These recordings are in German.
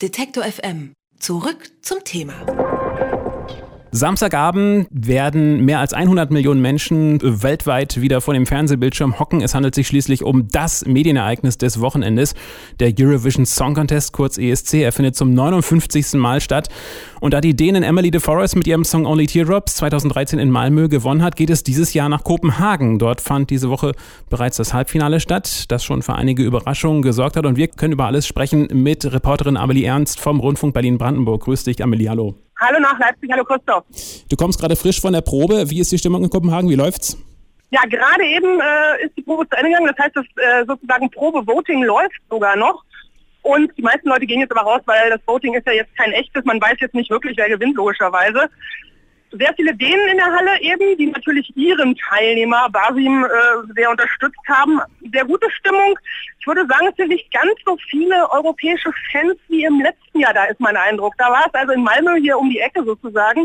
Detektor FM. Zurück zum Thema. Samstagabend werden mehr als 100 Millionen Menschen weltweit wieder vor dem Fernsehbildschirm hocken. Es handelt sich schließlich um das Medienereignis des Wochenendes. Der Eurovision Song Contest, kurz ESC, er findet zum 59. Mal statt. Und da die Dänin Emily de Forest mit ihrem Song Only Teardrops 2013 in Malmö gewonnen hat, geht es dieses Jahr nach Kopenhagen. Dort fand diese Woche bereits das Halbfinale statt, das schon für einige Überraschungen gesorgt hat. Und wir können über alles sprechen mit Reporterin Amelie Ernst vom Rundfunk Berlin-Brandenburg. Grüß dich, Amelie, hallo. Hallo nach Leipzig, hallo Christoph. Du kommst gerade frisch von der Probe. Wie ist die Stimmung in Kopenhagen? Wie läuft's? Ja, gerade eben ist die Probe zu Ende gegangen. Das heißt, das sozusagen Probe-Voting läuft sogar noch. Und die meisten Leute gehen jetzt aber raus, weil das Voting ist ja jetzt kein echtes. Man weiß jetzt nicht wirklich, wer gewinnt, logischerweise. Sehr viele Dänen in der Halle eben, die natürlich ihren Teilnehmer Basim sehr unterstützt haben. Sehr gute Stimmung. Ich würde sagen, es sind nicht ganz so viele europäische Fans wie im letzten Jahr, da ist mein Eindruck. Da war es also in Malmö hier um die Ecke sozusagen.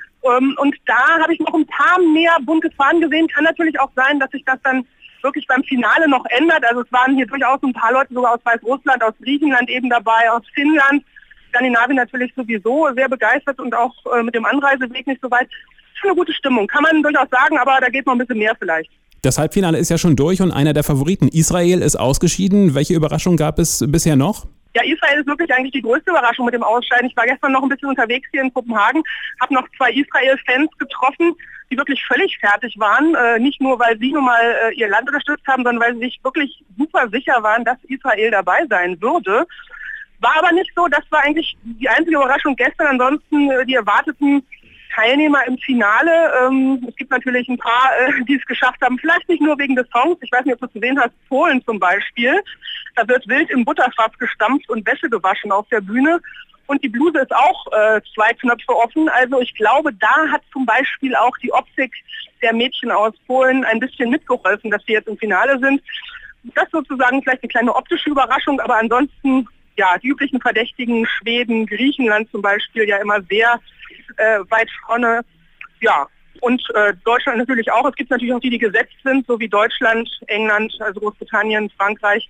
Und da habe ich noch ein paar mehr bunte Fahnen gesehen. Kann natürlich auch sein, dass sich das dann wirklich beim Finale noch ändert. Also es waren hier durchaus ein paar Leute sogar aus Weißrussland, aus Griechenland eben dabei, aus Finnland. Skandinavien natürlich sowieso sehr begeistert und auch mit dem Anreiseweg nicht so weit. Schon eine gute Stimmung, kann man durchaus sagen, aber da geht noch ein bisschen mehr vielleicht. Das Halbfinale ist ja schon durch und einer der Favoriten, Israel, ist ausgeschieden. Welche Überraschung gab es bisher noch? Ja, Israel ist wirklich eigentlich die größte Überraschung mit dem Ausscheiden. Ich war gestern noch ein bisschen unterwegs hier in Kopenhagen, habe noch 2 Israel-Fans getroffen, die wirklich völlig fertig waren. Nicht nur, weil sie nun mal ihr Land unterstützt haben, sondern weil sie sich wirklich super sicher waren, dass Israel dabei sein würde. War aber nicht so, das war eigentlich die einzige Überraschung gestern. Ansonsten die erwarteten Teilnehmer im Finale. Es gibt natürlich ein paar, die es geschafft haben, vielleicht nicht nur wegen des Songs. Ich weiß nicht, ob du es gesehen hast, Polen zum Beispiel. Da wird wild im Butterfass gestampft und Wäsche gewaschen auf der Bühne. Und die Bluse ist auch 2 Knöpfe offen. Also ich glaube, da hat zum Beispiel auch die Optik der Mädchen aus Polen ein bisschen mitgeholfen, dass sie jetzt im Finale sind. Das sozusagen vielleicht eine kleine optische Überraschung, aber ansonsten ja, die üblichen Verdächtigen, Schweden, Griechenland zum Beispiel, ja immer sehr weit vorne. Ja, und Deutschland natürlich auch. Es gibt natürlich auch die, die gesetzt sind, so wie Deutschland, England, also Großbritannien, Frankreich.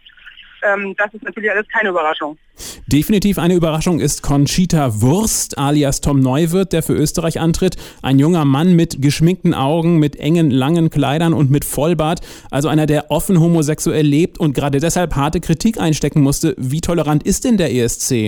Das ist natürlich alles keine Überraschung. Definitiv eine Überraschung ist Conchita Wurst, alias Tom Neuwirth, der für Österreich antritt. Ein junger Mann mit geschminkten Augen, mit engen, langen Kleidern und mit Vollbart. Also einer, der offen homosexuell lebt und gerade deshalb harte Kritik einstecken musste. Wie tolerant ist denn der ESC?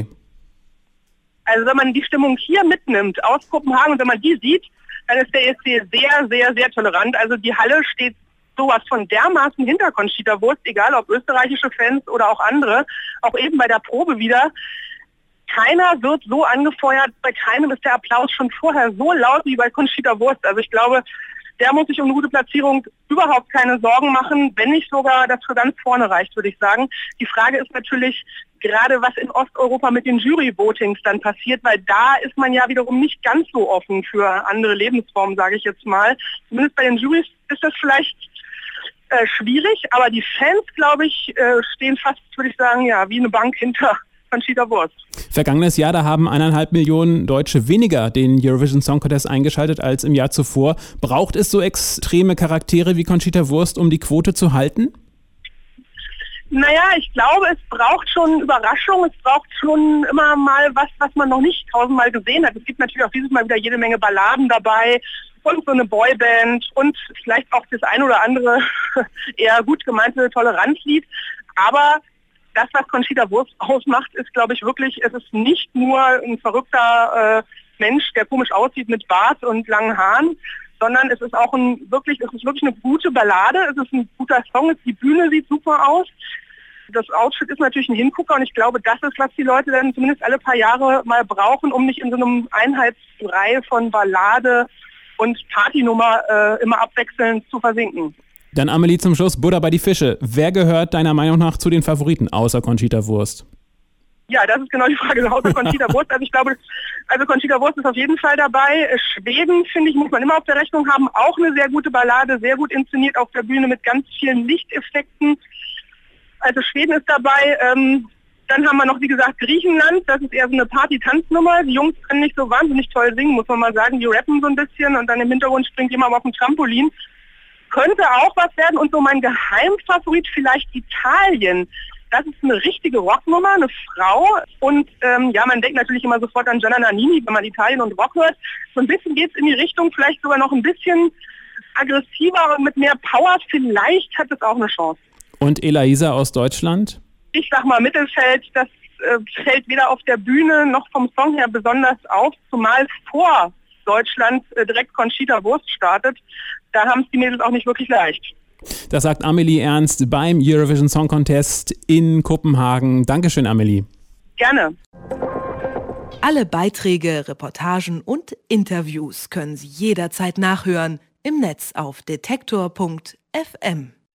Also wenn man die Stimmung hier mitnimmt aus Kopenhagen und wenn man die sieht, dann ist der ESC sehr, sehr, sehr tolerant. Also die Halle steht sowas von dermaßen hinter Conchita Wurst, egal ob österreichische Fans oder auch andere, auch eben bei der Probe wieder. Keiner wird so angefeuert, bei keinem ist der Applaus schon vorher so laut wie bei Conchita Wurst. Also ich glaube, der muss sich um eine gute Platzierung überhaupt keine Sorgen machen, wenn nicht sogar das für ganz vorne reicht, würde ich sagen. Die Frage ist natürlich gerade, was in Osteuropa mit den Jury-Votings dann passiert, weil da ist man ja wiederum nicht ganz so offen für andere Lebensformen, sage ich jetzt mal. Zumindest bei den Juries ist das vielleicht schwierig, aber die Fans, glaube ich, stehen fast, würde ich sagen, ja, wie eine Bank hinter Conchita Wurst. Vergangenes Jahr, da haben 1,5 Millionen Deutsche weniger den Eurovision Song Contest eingeschaltet als im Jahr zuvor. Braucht es so extreme Charaktere wie Conchita Wurst, um die Quote zu halten? Naja, ich glaube, es braucht schon Überraschung, es braucht schon immer mal was man noch nicht 1000-mal gesehen hat. Es gibt natürlich auch dieses Mal wieder jede Menge Balladen dabei und so eine Boyband und vielleicht auch das ein oder andere eher gut gemeinte Toleranzlied. Aber das, was Conchita Wurst ausmacht, ist, glaube ich, wirklich, es ist nicht nur ein verrückter Mensch, der komisch aussieht mit Bart und langen Haaren, sondern es ist auch wirklich eine gute Ballade, es ist ein guter Song, die Bühne sieht super aus. Das Outfit ist natürlich ein Hingucker und ich glaube, das ist, was die Leute dann zumindest alle paar Jahre mal brauchen, um nicht in so einem Einheitsbrei von Ballade und Partynummer immer abwechselnd zu versinken. Dann Amelie zum Schluss, Butter bei die Fische. Wer gehört deiner Meinung nach zu den Favoriten außer Conchita Wurst? Ja, das ist genau die Frage, außer Conchita Wurst. Also ich glaube, Conchita Wurst ist auf jeden Fall dabei. Schweden, finde ich, muss man immer auf der Rechnung haben. Auch eine sehr gute Ballade, sehr gut inszeniert auf der Bühne mit ganz vielen Lichteffekten. Also Schweden ist dabei. Dann haben wir noch, wie gesagt, Griechenland. Das ist eher so eine Party-Tanznummer. Die Jungs können nicht so wahnsinnig toll singen, muss man mal sagen. Die rappen so ein bisschen und dann im Hintergrund springt jemand auf dem Trampolin. Könnte auch was werden. Und so mein Geheimfavorit vielleicht Italien. Das ist eine richtige Rocknummer, eine Frau. Und man denkt natürlich immer sofort an Gianna Nannini, wenn man Italien und Rock hört. So ein bisschen geht es in die Richtung, vielleicht sogar noch ein bisschen aggressiver und mit mehr Power. Vielleicht hat es auch eine Chance. Und Elaiza aus Deutschland? Ich sag mal Mittelfeld, das fällt weder auf der Bühne noch vom Song her besonders auf, zumal vor Deutschland direkt Conchita Wurst startet. Da haben es die Mädels auch nicht wirklich leicht. Das sagt Amelie Ernst beim Eurovision Song Contest in Kopenhagen. Dankeschön, Amelie. Gerne. Alle Beiträge, Reportagen und Interviews können Sie jederzeit nachhören im Netz auf detektor.fm.